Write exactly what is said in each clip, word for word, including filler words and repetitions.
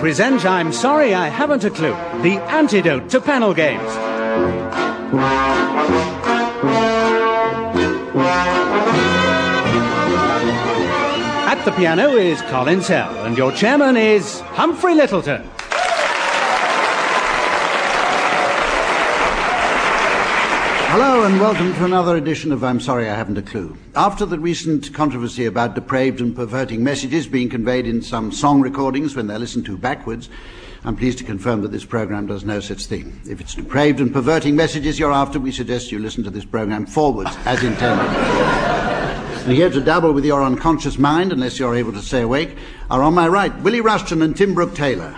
present I'm Sorry I Haven't a Clue, the antidote to panel games. At the piano is Colin Sell, and your chairman is Humphrey Littleton. Hello and welcome to another edition of I'm Sorry I Haven't a Clue. After the recent controversy about depraved and perverting messages being conveyed in some song recordings when they're listened to backwards, I'm pleased to confirm that this programme does no such thing. If it's depraved and perverting messages you're after, we suggest you listen to this programme forwards, as intended. And here to dabble with your unconscious mind, unless you're able to stay awake, are on my right, Willie Rushton and Tim Brooke-Taylor.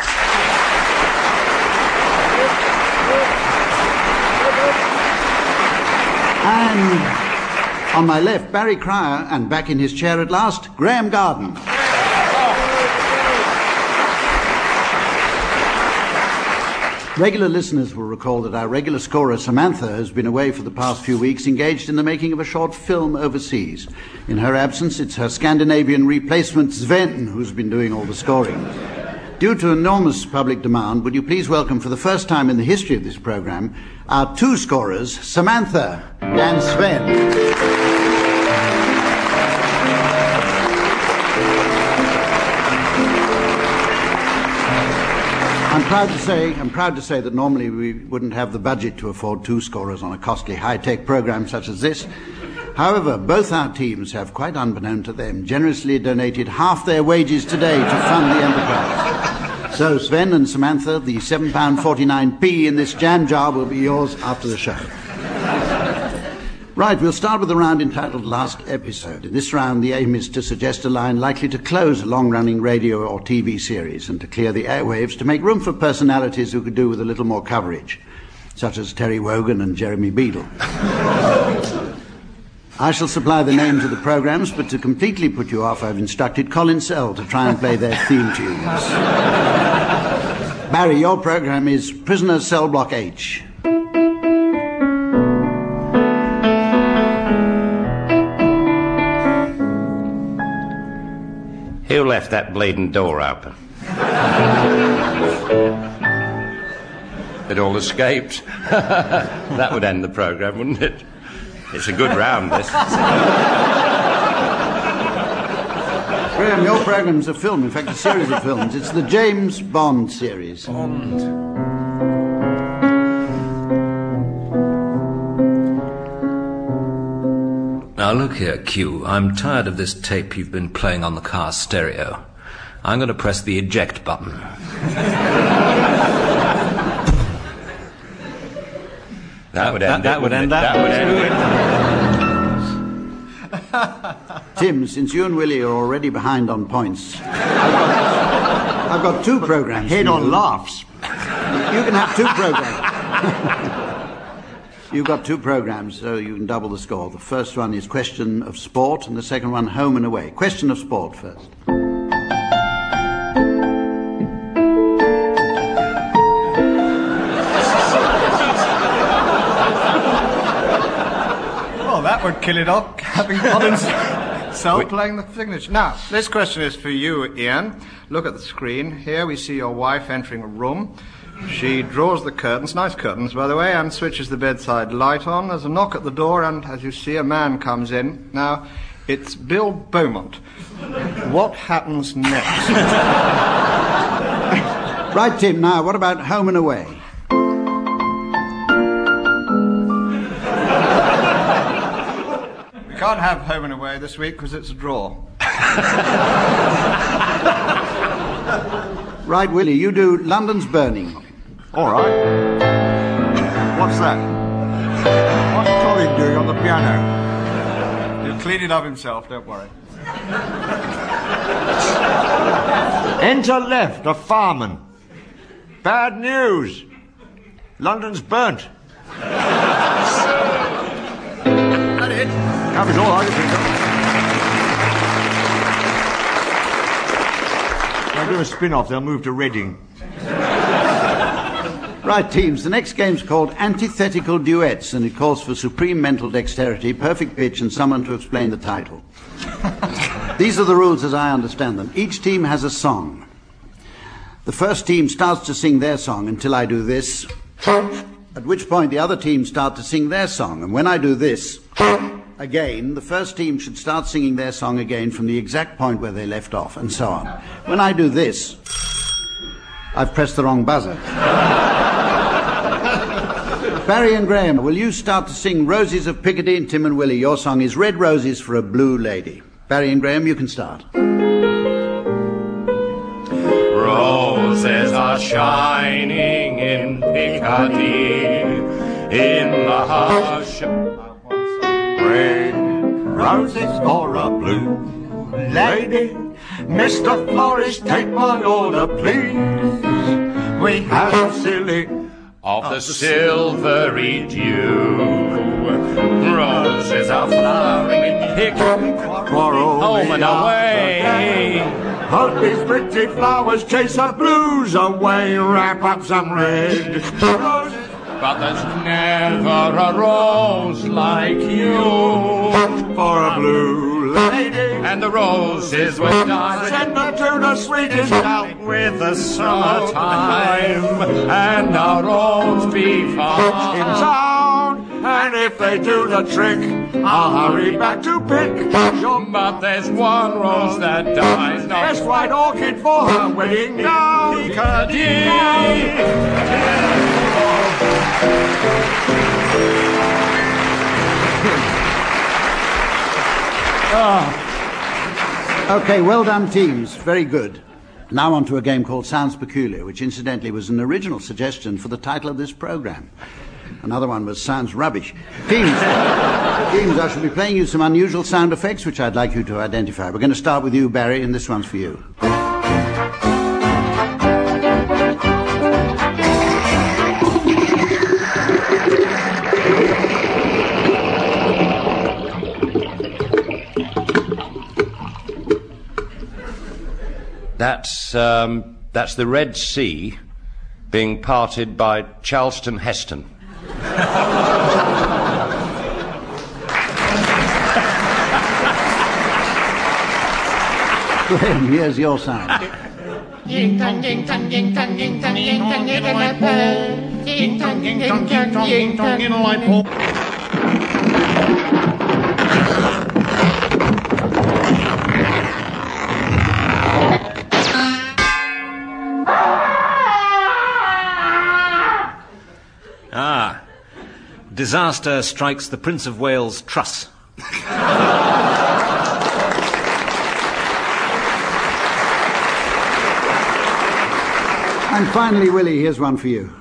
And on my left, Barry Cryer, and back in his chair at last, Graham Garden. Regular listeners will recall that our regular scorer, Samantha, has been away for the past few weeks engaged in the making of a short film overseas. In her absence, it's her Scandinavian replacement, Sven, who's been doing all the scoring. Due to enormous public demand, would you please welcome for the first time in the history of this programme our two scorers, Samantha and Sven. I'm proud to say, I'm proud to say that normally we wouldn't have the budget to afford two scorers on a costly high-tech programme such as this. However, both our teams have, quite unbeknown to them, generously donated half their wages today to fund the enterprise. So, Sven and Samantha, the seven pounds forty-nine p in this jam jar will be yours after the show. Right, we'll start with a round entitled Last Episode. In this round, the aim is to suggest a line likely to close a long-running radio or T V series and to clear the airwaves to make room for personalities who could do with a little more coverage, such as Terry Wogan and Jeremy Beadle. I shall supply the names of the programmes, but to completely put you off, I've instructed Colin Sell to try and play their theme tunes. Barry, your programme is Prisoner Cell Block H. Who left that bleeding door open? It all escaped. That would end the programme, wouldn't it? It's a good round, this. Graham, your programme's a film, in fact, a series of films. It's the James Bond series. Bond. Now look here, Q. I'm tired of this tape you've been playing on the car stereo. I'm going to press the eject button. That would end that, that it, would end it? that. That would end it. Tim, since you and Willie are already behind on points, I've got, I've got two programmes. Head on laughs. You can have two programmes. You've got two programmes, so you can double the score. The first one is Question of Sport, and the second one, Home and Away. Question of Sport first. That would kill it off, having Colin Sell playing the signature. Now, this question is for you, Ian. Look at the screen. Here we see your wife entering a room. She draws the curtains, nice curtains, by the way, and switches the bedside light on. There's a knock at the door, and as you see, a man comes in. Now, it's Bill Beaumont. What happens next? Right, Tim, now, what about Home and Away? We can't have Home and Away this week because it's a draw. Right, Willie, you do London's Burning. All right. What's that? What's Colin doing on the piano? He'll clean it up himself, don't worry. Enter left, a fireman. Bad news. London's burnt. That it? That was all I could think of. If I do a spin-off, they'll move to Reading. Right, teams, the next game's called Antithetical Duets, and it calls for supreme mental dexterity, perfect pitch, and someone to explain the title. These are the rules as I understand them. Each team has a song. The first team starts to sing their song until I do this, at which point the other team start to sing their song. And when I do this, again, the first team should start singing their song again from the exact point where they left off, and so on. When I do this, I've pressed the wrong buzzer. Barry and Graham, will you start to sing Roses of Piccadilly? And Tim and Willie, your song is Red Roses for a Blue Lady. Barry and Graham, you can start. Roses are shining in Piccadilly, in the hush. Red roses for a blue lady. Mister Florist, take my order, please. We have a silly Of the silvery dew, roses are flowering in Piccadilly, home and away. All these pretty flowers chase the blues away. Wrap up some red roses. But there's never a rose like you For a blue lady. And the roses will die Send them to the sweetest out with the summertime, and our rose be in found. town. And if they do the trick, I'll hurry back to pick your But there's one rose that dies not. best white orchid for her wedding gown. Okay, well done, teams. Very good. Now on to a game called Sounds Peculiar, which incidentally was an original suggestion for the title of this program. Another one was Sounds Rubbish. Teams, teams, I shall be playing you some unusual sound effects, which I'd like you to identify. We're going to start with you, Barry, and this one's for you. That's, um, that's the Red Sea being parted by Charleston Heston. Graham, here's your sound. Ying tang ying tang ying tang ying tang ying tang ying tang ying tang ying tang ying tang ying tang. Ah, disaster strikes the Prince of Wales Truss. And finally, Willie, here's one for you.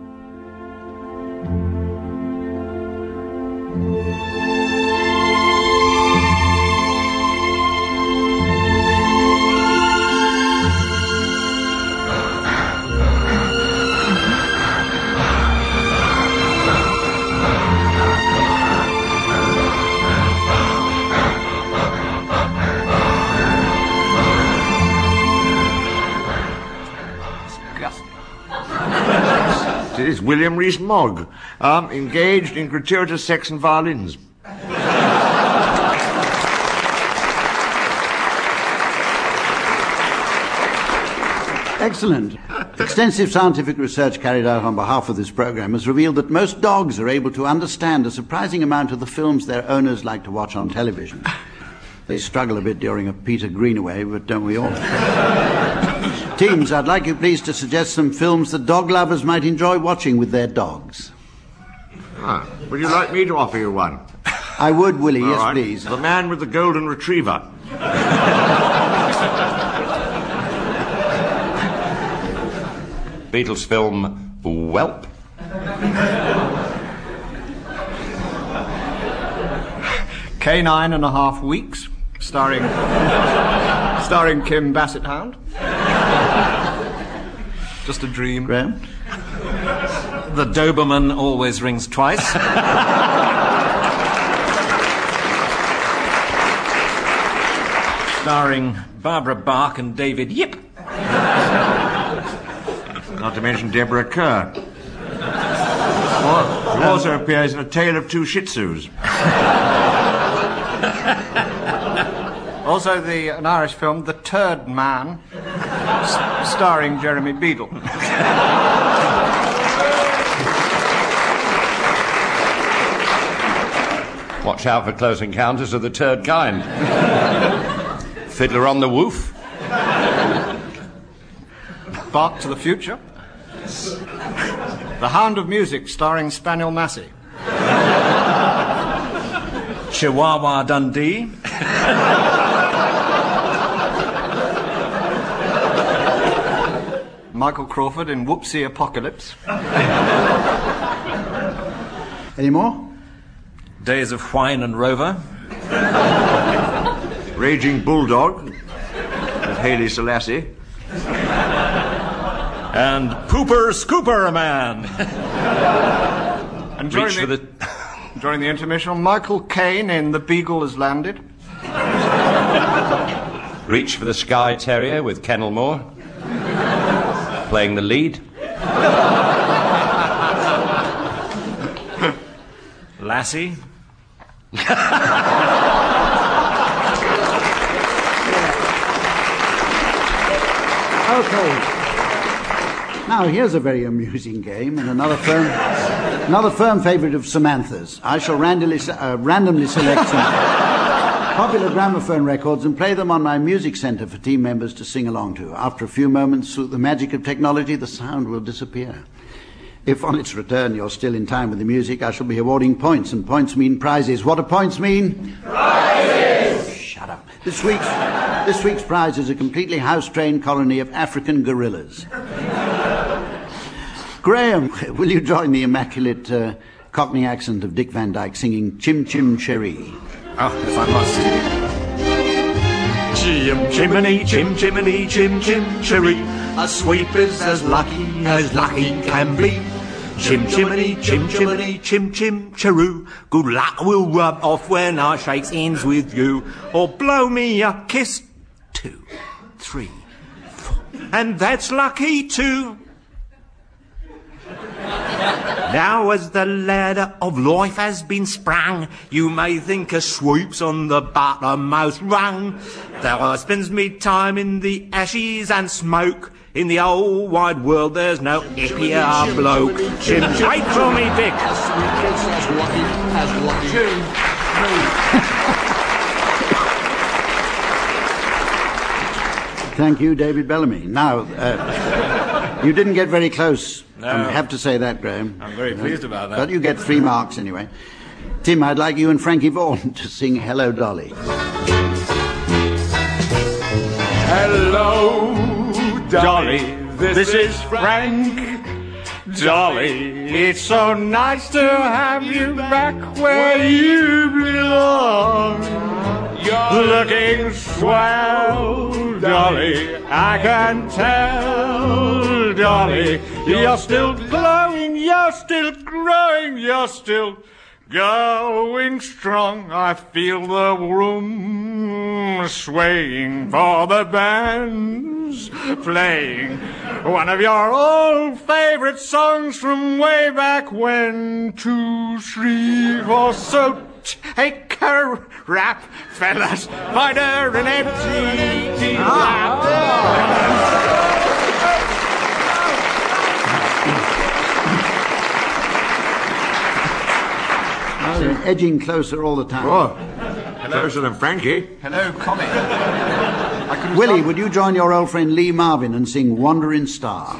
It is William Rees-Mogg, um, engaged in gratuitous sex and violins. Excellent. Extensive scientific research carried out on behalf of this program has revealed that most dogs are able to understand a surprising amount of the films their owners like to watch on television. They struggle a bit during a Peter Greenaway, but don't we all? Teams, I'd like you please to suggest some films that dog lovers might enjoy watching with their dogs. Ah, would you like me to offer you one? I would, Willie, All yes, right. please. The Man with the Golden Retriever. Beatles film Welp. K nine and a half weeks, starring starring Kim Bassett Hound. Just a dream. Graham? The Doberman always rings twice. Starring Barbara Bach and David Yip. Not to mention Deborah Kerr. Who also appears in A Tale of Two Shih Tzus. Also, the an Irish film, The Turd Man. S- starring Jeremy Beadle. Watch out for Close Encounters of the Third Kind. Fiddler on the Woof. Bark to the Future. The Hound of Music, starring Spaniel Massey. Chihuahua Dundee. Michael Crawford in Whoopsie Apocalypse. Any more? Days of Wine and Rover. Raging Bulldog with Haile Selassie. And Pooper Scooper Man. And during Reach the, for the... during the intermission, Michael Caine in The Beagle Has Landed. Reach for the Sky Terrier with Kennel Moore. Playing the lead. Lassie. Okay. Now, here's a very amusing game and another firm, another firm favourite of Samantha's. I shall randomly, uh, randomly select some popular gramophone records and play them on my music centre for team members to sing along to. After a few moments, through the magic of technology, the sound will disappear. If on its return you're still in time with the music, I shall be awarding points, and points mean prizes. What do points mean? Prizes! Shut up. This week's, this week's prize is a completely house-trained colony of African gorillas. Graham, will you join the immaculate uh, Cockney accent of Dick Van Dyke singing Chim Chim Cheree? Oh, if I must. Chim chimney, chim chimney, chim chim cheree. A sweep is as lucky as lucky can be. Chim chimney, chim chimney, chim chim cheroo. Good luck will rub off when I shakes hands with you. Or blow me a kiss. Two, three, four. And that's lucky too. Now as the ladder of life has been sprung, you may think a swoop's on the bottommost rung. Though I spends me time in the ashes and smoke, in the whole wide world there's no happier bloke. Chim wait for me, Dick. Thank you, David Bellamy. Now, uh, you didn't get very close. No. I have to say that, Graham. I'm very pleased about that. But you get three marks anyway. Tim, I'd like you and Frankie Vaughan to sing Hello, Dolly. Hello, Dolly. This is Frank. Dolly, it's so nice to have you back where you belong. You're looking swell, Dolly, I can tell, Dolly. You're still glowing, you're still growing, you're still going strong. I feel the room swaying for the band's playing one of your old favorite songs from way back when. Two, three, four, so take a rap, fellas, find her an empty lap. They're edging closer all the time. Oh, closer than Frankie. Hello, comic. I could Willie, start- would you join your old friend Lee Marvin and sing Wandering Star?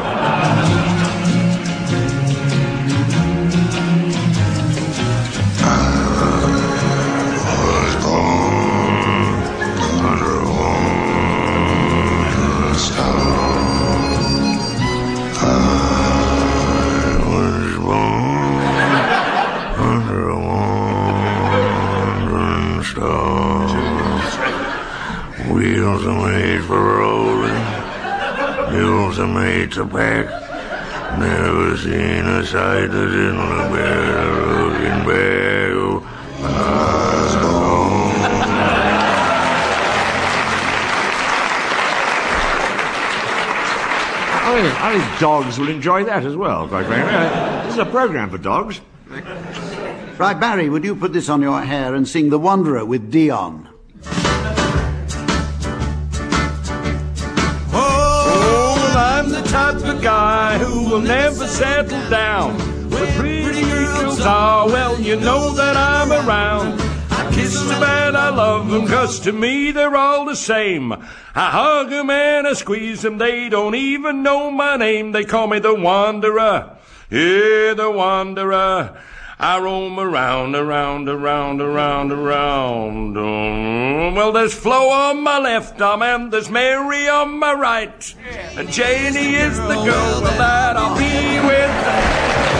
Wheels are made for rolling, mules are made to pack. Never seen a sight that didn't look better looking back. I think, I think dogs will enjoy that as well, quite frankly. This is a program for dogs. Right, Barry, would you put this on your hair and sing The Wanderer with Dion? Oh, type of guy who will never settle down. Where pretty girls are, well, you know that I'm around. I kiss the man I love them, 'cause to me they're all the same. I hug them and I squeeze them, they don't even know my name. They call me the Wanderer, yeah, the Wanderer. I roam around, around, around, around, around. Um, well, there's Flo on my left arm and there's Mary on my right. And Janie is the girl that I'll be with.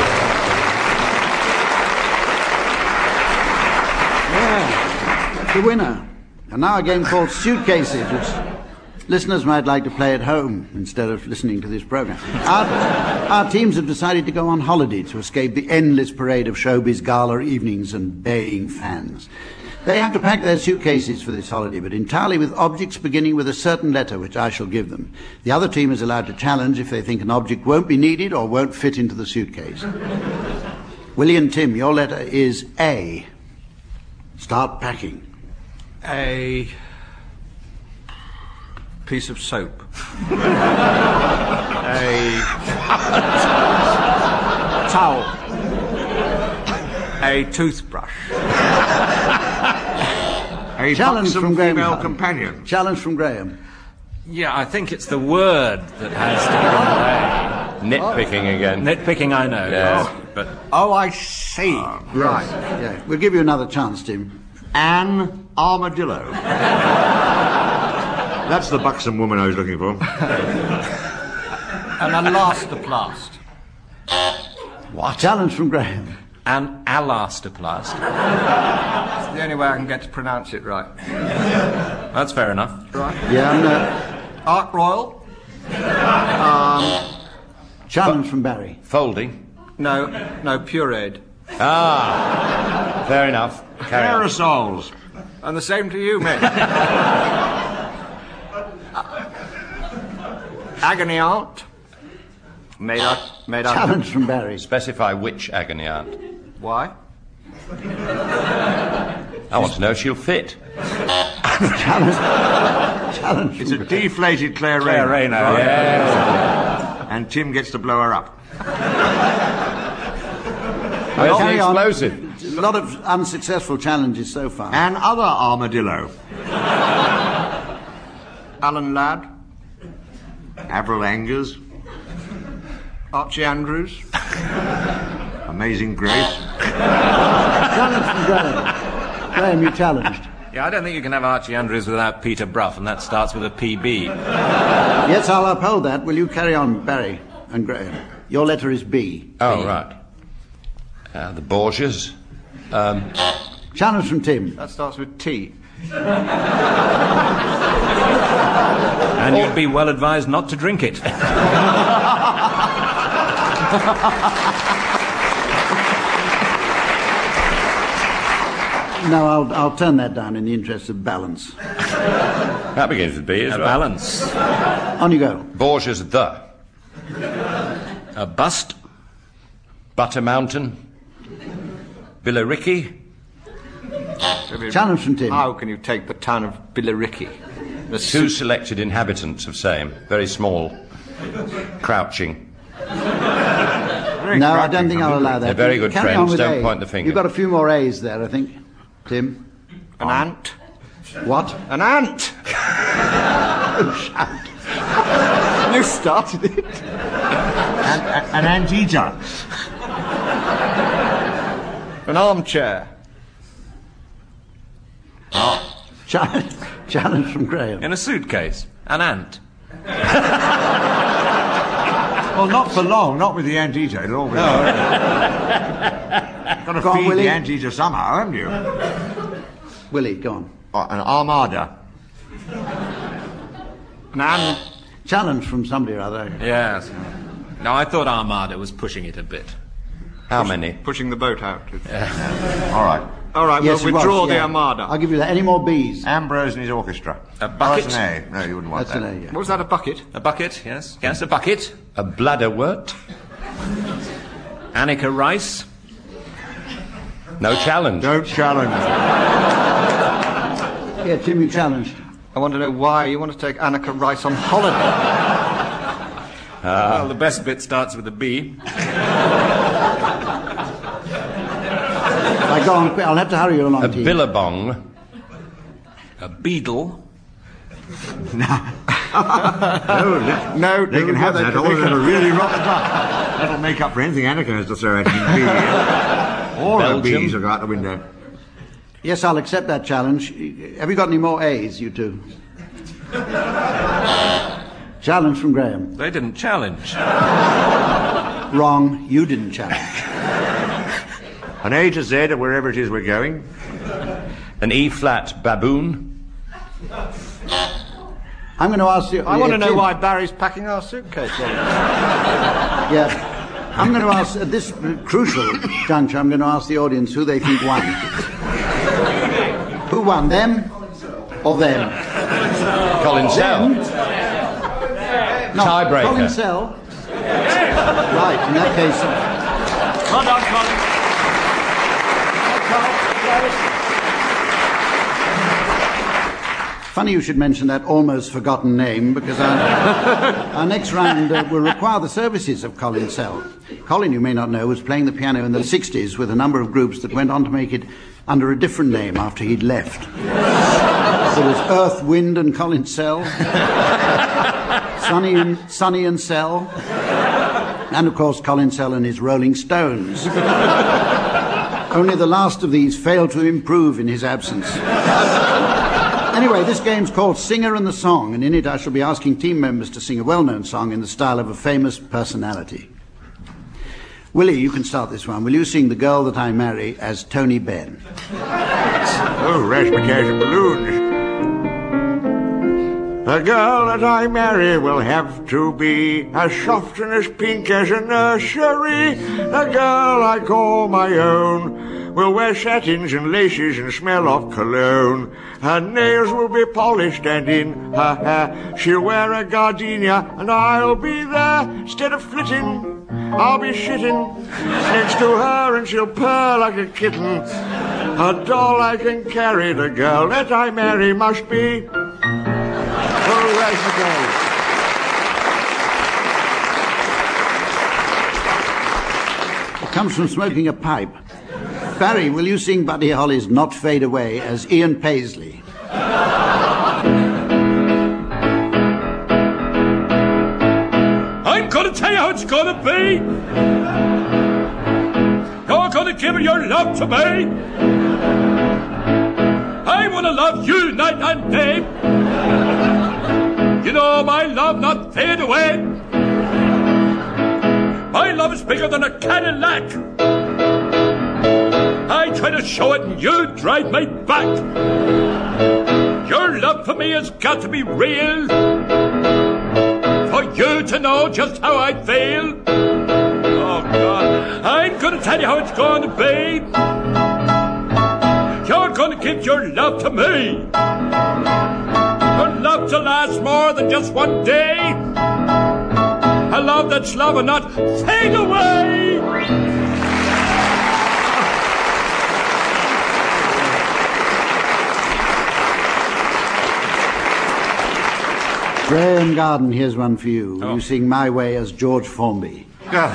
The winner. And now a game called Suitcases, which listeners might like to play at home instead of listening to this program. Our, our teams have decided to go on holiday to escape the endless parade of showbiz gala evenings and baying fans. They have to pack their suitcases for this holiday, but entirely with objects beginning with a certain letter, which I shall give them. The other team is allowed to challenge if they think an object won't be needed or won't fit into the suitcase. Willie and Tim, your letter is A. Start packing. A piece of soap. A towel. A toothbrush. A Challenge buxom from Graham. female companion. Challenge from Graham. Yeah, I think it's the word that has to be Nitpicking again. Nitpicking, I know. Yes, yes, but Oh, I see. Right. Yeah. We'll give you another chance, Tim. An armadillo. That's the buxom woman I was looking for. An elastoplast. What? Challenge from Graham. an elastoplast. It's the only way I can get to pronounce it right. That's fair enough. Right. Yeah, and, uh, Ark Royal. Um, challenge from Barry. Folding. no, no, pureed. Ah, fair enough. Carry on. Aerosols. And the same to you, mate. Agony aunt. Made up, made up. Challenge from Barry. Specify which agony aunt. Why? I want to know if she'll fit. Challenge. Challenge. It's a deflated Claire Rayner. Claire Rayner, yes. And Tim gets to blow her up. Where's the carry on. explosive? A lot of unsuccessful challenges so far. An other armadillo. Alan Ladd. Avril Angers. Archie Andrews. Amazing Grace. Challenge from Graham. Graham, you challenged. Yeah, I don't think you can have Archie Andrews without Peter Brough, and that starts with a P B. Yes, I'll uphold that. Will you carry on, Barry and Graham? Your letter is B. Oh, B. right. Uh, the Borgias. Um, Challenge from Tim. That starts with T. And you'd be well advised not to drink it. No, I'll, I'll turn that down in the interest of balance. that begins with B as A well. balance. On you go. Borgias the. A bust. Butter Mountain. Billericay. Challenge from Tim. How can you take the town of Billericay? The Two su- selected inhabitants of same. Very small. Crouching. Very No, I cracky don't think I'll company. allow that. They're very good Carry friends. on with Don't A. point the finger. You've got a few more A's there, I think. Tim. An ant. What? An ant! You started it. An, an, an anteater. An armchair. Challenge, challenge from Graham. In a suitcase. An ant. Well, not for long, not with the anteater. It'll all be Got to Go on, feed Willie. the anteater somehow, haven't you? Willie, go on. Oh, an armada. An ant. Challenge from somebody or other. Yes. No, I thought Armada was pushing it a bit. How many? Pushing the boat out. All right. All right, Yes, we'll it was, withdraw the yeah. Armada. I'll give you that. Any more B's? Ambrose and his orchestra. A bucket. Oh, that's an A. No, you wouldn't want That's that. an A, yeah. What was that, a bucket? A bucket, yes. Yes, a bucket. A bladderwort. Annika Rice. No challenge. Don't challenge. Yeah, Tim, you challenged. I want to know why you want to take Annika Rice on holiday. Ah. Well, the best bit starts with a B. Right, go on, quick, I'll have to hurry you along, A team. billabong. A beetle. No, no, No, they can have that. All of them are really rotten up. That'll make up for anything Annika has to throw at me. All the Belgium. bees will go out the window. Yes, I'll accept that challenge. Have you got any more A's, you two? Challenge from Graham. They didn't challenge. Wrong, you didn't challenge. An A to Z of wherever it is we're going. An E-flat baboon. I'm going to ask you... I want to know Tim. why Barry's packing our suitcase. Yeah. I'm going to ask, at this crucial juncture, I'm going to ask the audience who they think won. Who won, them or them? Colin Sell. No, Tiebreaker. Colin Sell. Right, in that case... Well done, Colin. Funny you should mention that almost forgotten name, because our, our next round uh, will require the services of Colin Sell. Colin, you may not know, was playing the piano in the sixties with a number of groups that went on to make it under a different name after he'd left. There was Earth, Wind and Colin Sell, Sonny and, Sonny and Sell, and of course Colin Sell and his Rolling Stones. Only the last of these failed to improve in his absence. Anyway, this game's called Singer and the Song, and in it I shall be asking team members to sing a well-known song in the style of a famous personality. Willie, you can start this one. Will you sing The Girl That I Marry as Tony Benn? Oh, razzmatazz and balloons. The girl that I marry will have to be as soft and as pink as a nursery. The girl I call my own will wear satins and laces and smell of cologne. Her nails will be polished and in her hair she'll wear a gardenia, and I'll be there instead of flitting. I'll be sitting next to her and she'll purr like a kitten. A doll I can carry, the girl that I marry must be... Oh, It comes from smoking a pipe. Barry, will you sing Buddy Holly's Not Fade Away as Ian Paisley? I'm gonna tell you how it's gonna be. You're gonna give your love to me. I wanna love you night and day. You know my love not fade away. My love is bigger than a Cadillac. I try to show it and you drive me back. Your love for me has got to be real, for you to know just how I feel. Oh God, I'm gonna tell you how it's gonna be. You're gonna give your love to me. A love to last more than just one day. A love that's love and not fade away. Graham Garden, here's one for you. Will you sing My Way as George Formby?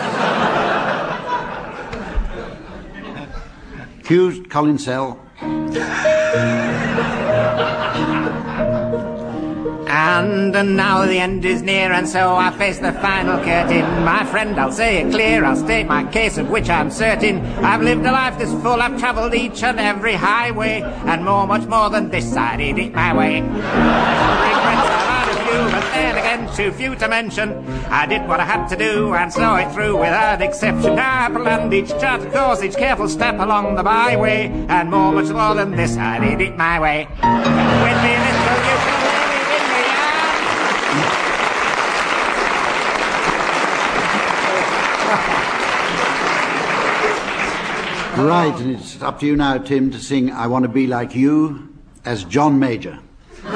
Cue Colin Sell. And, and now the end is near, and so I face the final curtain. My friend, I'll say it clear, I'll state my case of which I'm certain. I've lived a life this full, I've travelled each and every highway, and more, much more than this, I did it my way. Regrets are out of view, but then again too few to mention. I did what I had to do and saw it through without exception. I planned each charted course, each careful step along the byway, and more, much more than this, I did it my way. With me, little you can Right, and it's up to you now, Tim, to sing I Want to Be Like You as John Major. Oh,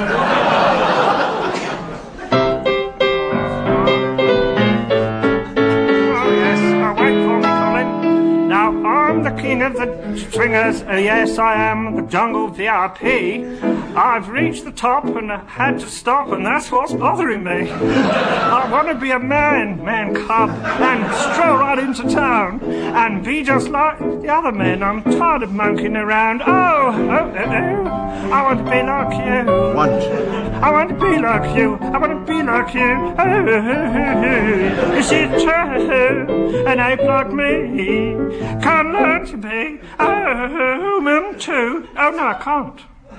yes, uh, wait for me, Colin. Now, I'm the key queen of the swingers. Uh, yes, I am the jungle V I P. I've reached the top and I had to stop, and that's what's bothering me. I want to be a man, man cub, and stroll right into town and be just like the other men. I'm tired of monkeying around. Oh, oh, oh, oh. I want to be like you. Want? I want to be like you. I want to be like you. Oh, oh, oh, oh. Is it true? An ape like me can learn to be a human too. Oh, no, I can't.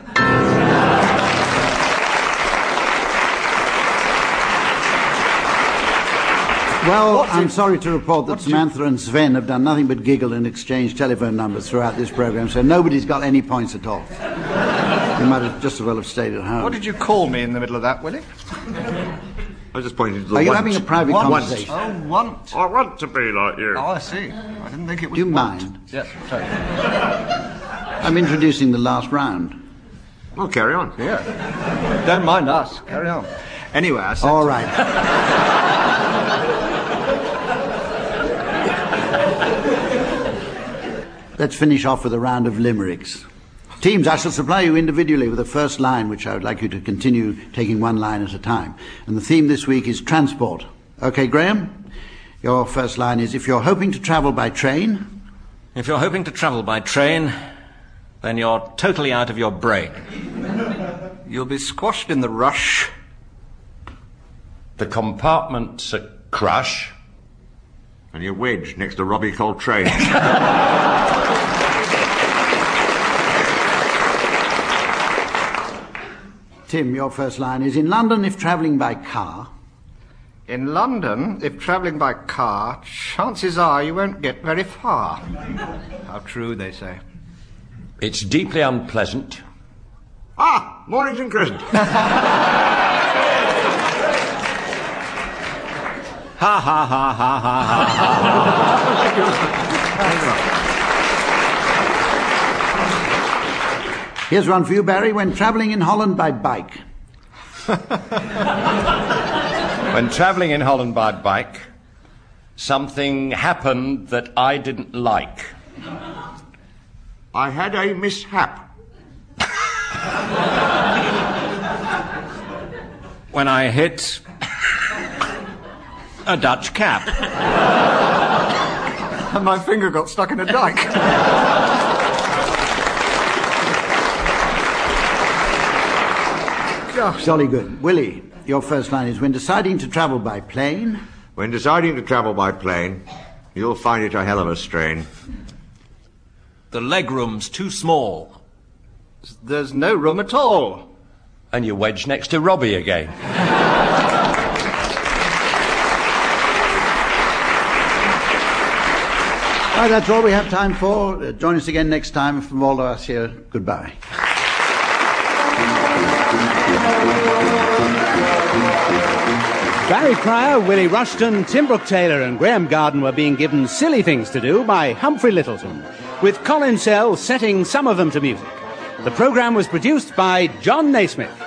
Well, I'm sorry to report that Samantha and Sven have done nothing but giggle and exchange telephone numbers throughout this program, so nobody's got any points at all. You might have just as well have stayed at home. What did you call me in the middle of that, Willie? I was just pointing to the Are you want. having a private Want. conversation? Oh, want. I want to be like you. Oh, I see. I didn't think it was Do you want. mind? Yes, sorry. I'm introducing the last round. Well, carry on. Yeah. Don't mind us. Carry on. Anyway, I said... All right. Let's finish off with a round of limericks. Teams, I shall supply you individually with a first line, which I would like you to continue taking one line at a time. And the theme this week is transport. Okay, Graham? Your first line is, if you're hoping to travel by train... If you're hoping to travel by train, then you're totally out of your brain. You'll be squashed in the rush. The compartment's a crush. And you're wedged next to Robbie Coltrane. Tim, your first line is, in London, if travelling by car... In London, if travelling by car, chances are you won't get very far. How true, they say. It's deeply unpleasant. Ah, Mornington Crescent. Ha ha ha ha ha ha. Here's one for you, Barry. When travelling in Holland by bike. When travelling in Holland by bike, something happened that I didn't like. I had a mishap. When I hit a Dutch cap. And my finger got stuck in a dike. Gosh. Jolly good. Willie, your first line is, when deciding to travel by plane... When deciding to travel by plane, you'll find it a hell of a strain. The legroom's too small. There's no room at all. And you're wedged next to Robbie again. Right, that's all we have time for. Uh, join us again next time. From all of us here, goodbye. Barry Cryer, Willie Rushton, Tim Brooke-Taylor and Graham Garden were being given silly things to do by Humphrey Lyttelton, with Colin Sell setting some of them to music. The programme was produced by John Naismith.